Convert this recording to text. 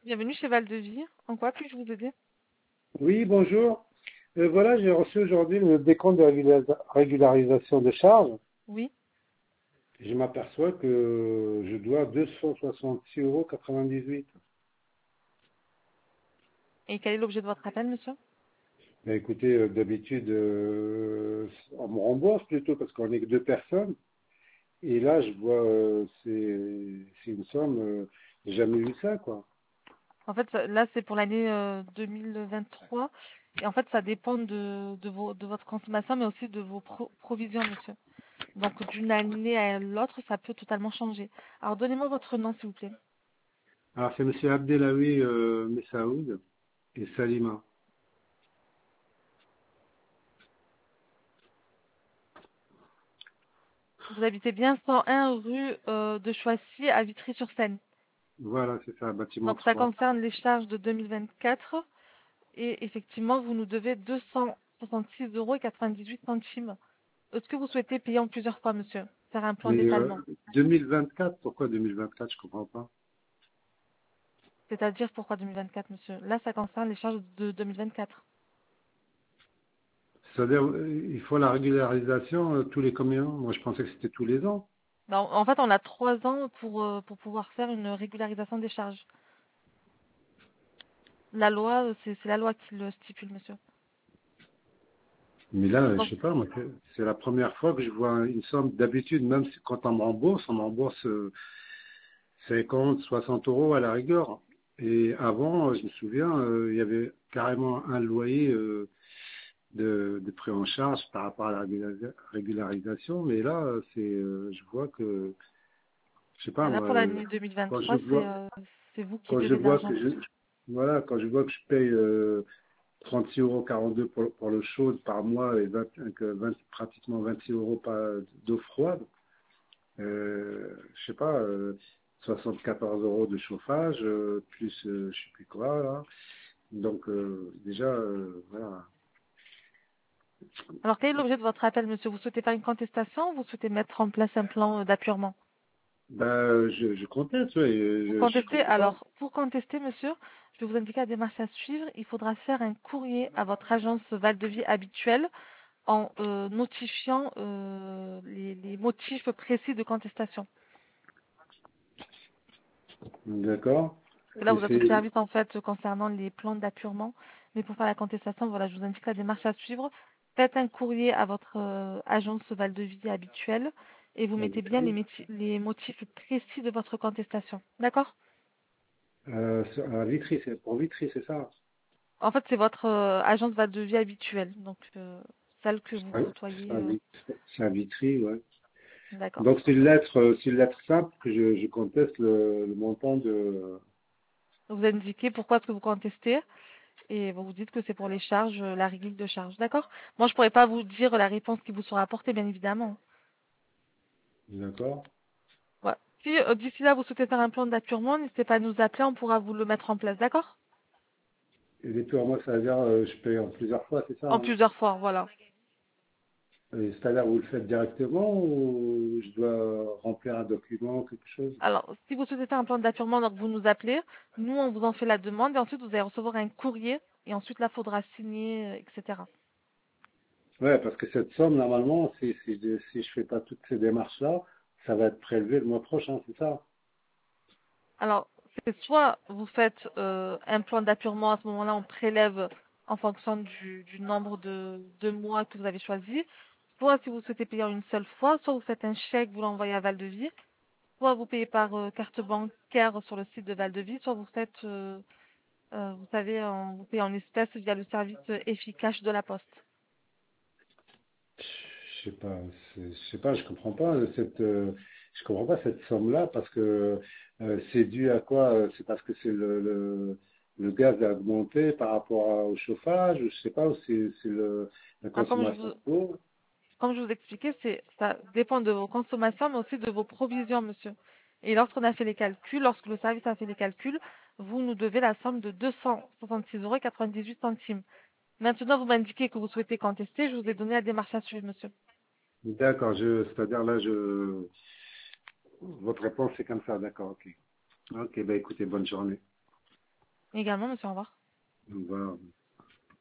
Bienvenue chez Val de Vie. En quoi puis-je vous aider? Oui, bonjour. Voilà, j'ai reçu aujourd'hui le décompte de régularisation de charges. Oui. Je m'aperçois que je dois 266,98 €. Et quel est l'objet de votre appel, monsieur? Ben, écoutez, d'habitude, on me rembourse plutôt parce qu'on n'est que deux personnes. Et là, je vois, c'est une somme, j'ai jamais vu ça, quoi. En fait, là, c'est pour l'année 2023. Et en fait, ça dépend de votre consommation, mais aussi de vos provisions, monsieur. Donc, d'une année à l'autre, ça peut totalement changer. Alors, donnez-moi votre nom, s'il vous plaît. Alors, c'est Monsieur Abdelawi Messaoud et Salima. Vous habitez bien 101 rue de Choissy à Vitry-sur-Seine. Voilà, c'est ça, bâtiment Donc, ça 3. concerne les charges de 2024. Et effectivement, vous nous devez 266,98 €. Est-ce que vous souhaitez payer en plusieurs fois, monsieur? Faire un plan Mais d'étalement? 2024, pourquoi 2024? Je comprends pas. C'est-à-dire pourquoi 2024, monsieur? Là, ça concerne les charges de 2024. C'est-à-dire, il faut la régularisation tous les combien? Moi, je pensais que c'était tous les ans. En fait, on a 3 ans pour pouvoir faire une régularisation des charges. La loi, c'est la loi qui le stipule, monsieur. Mais là, je Donc, sais pas, moi, c'est la première fois que je vois une somme. D'habitude, même quand on me rembourse 50, 60 € à la rigueur. Et avant, je me souviens, il y avait carrément un loyer de pris en charge par rapport à la régularisation. Mais là, je vois que, je sais pas, là, moi, pour l'année quand je 2023, vois, c'est vous qui quand je devez de vois l'argent, que monsieur. voilà, quand je vois que je paye 36,42 € pour l'eau chaude par mois et pratiquement 26 € d'eau froide, je sais pas, 74 € de chauffage, plus je sais plus quoi, là. Donc, déjà, voilà. Alors, quel est l'objet de votre appel, monsieur? Vous souhaitez faire une contestation ou vous souhaitez mettre en place un plan d'appurement? Ben, je conteste, ouais, Vous je contestez? comprends pas. Alors, pour contester, monsieur, je vais vous indiquer la démarche à suivre. Il faudra faire un courrier à votre agence Val de Vie habituelle en notifiant les motifs précis de contestation. D'accord. Parce que là, Et vous êtes le c'est, service en fait concernant les plans d'appurement. Mais pour faire la contestation, voilà, je vous indique la démarche à suivre. Faites un courrier à votre agence Val de Vie habituelle et vous mettez bien les motifs précis de votre contestation. D'accord? à Vitry, c'est pour Vitry, c'est ça? En fait, c'est votre agence Val de Vie habituelle, donc celle que vous Ah, côtoyez. C'est à Vitry, ouais. D'accord. Donc, c'est une lettre simple que je conteste le montant de. Vous indiquez pourquoi est-ce que vous contestez et vous dites que c'est pour les charges, la régule de charges. D'accord? Moi, je pourrais pas vous dire la réponse qui vous sera apportée, bien évidemment. D'accord. Voilà. Si d'ici là, vous souhaitez faire un plan d'appurement, n'hésitez pas à nous appeler, on pourra vous le mettre en place. D'accord? Et les pour moi, ça veut dire je paye en plusieurs fois, c'est ça, En hein? plusieurs fois, voilà. Et c'est-à-dire vous le faites directement ou je dois remplir un document, quelque chose? Alors, si vous souhaitez faire un plan d'appurement, donc vous nous appelez, nous, on vous en fait la demande et ensuite vous allez recevoir un courrier et ensuite là, faudra signer, etc. Ouais, parce que cette somme, normalement, si je fais pas toutes ces démarches-là, ça va être prélevé le mois prochain, c'est ça? Alors, c'est soit vous faites un plan d'appurement, à ce moment-là, on prélève en fonction du nombre de mois que vous avez choisi. Soit si vous souhaitez payer en une seule fois, soit vous faites un chèque, vous l'envoyez à Val-de-Vie, soit vous payez par carte bancaire sur le site de Val-de-Vie, soit vous faites, vous savez, vous payez en espèces via le service efficace de la Poste. Je sais pas, je sais pas, je comprends pas cette somme-là parce que c'est dû à quoi? C'est parce que le gaz a augmenté par rapport au chauffage, ou je sais pas, ou c'est la Alors, consommation d'eau. comme je vous expliquais, ça dépend de vos consommations, mais aussi de vos provisions, monsieur. Et lorsqu'on a fait les calculs, lorsque le service a fait les calculs, vous nous devez la somme de 266,98 €. Maintenant, vous m'indiquez que vous souhaitez contester. Je vous ai donné la démarche à suivre, monsieur. D'accord, c'est-à-dire là, votre réponse c'est comme ça, d'accord, ok. Ok, bah écoutez, bonne journée. Également, monsieur, au revoir. Donc voilà.